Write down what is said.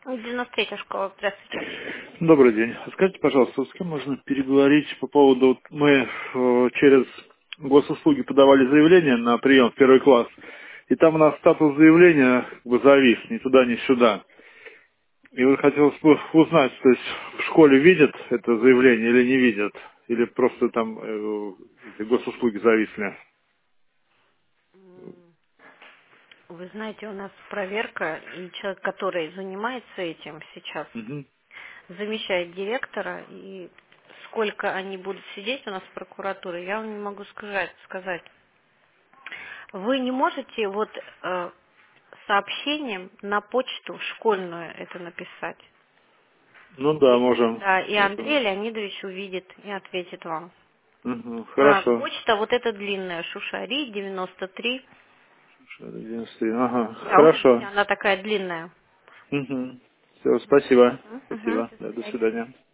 93-я школа, здравствуйте. Добрый день. Скажите, пожалуйста, с кем можно переговорить по поводу... Вот мы через госуслуги подавали заявление на прием в первый класс, и там у нас статус заявления как бы завис ни туда, ни сюда. И вот хотелось бы узнать, то есть в школе видят это заявление или не видят, или просто там эти госуслуги зависли. Вы знаете, у нас проверка, и человек, который занимается этим сейчас, Мгм. замещает директора, и сколько они будут сидеть у нас в прокуратуре, я вам не могу сказать. Вы не можете вот сообщением на почту школьную это написать? Ну да, можем. Да, и Андрей Это. Леонидович увидит и ответит вам. Мгм. Хорошо. Почта вот эта длинная, Шушари, 93. 11. Ага, Да, увидите, хорошо. она такая длинная. Угу. Все, спасибо. Мгм, Спасибо. до Да, до свидания. свидания.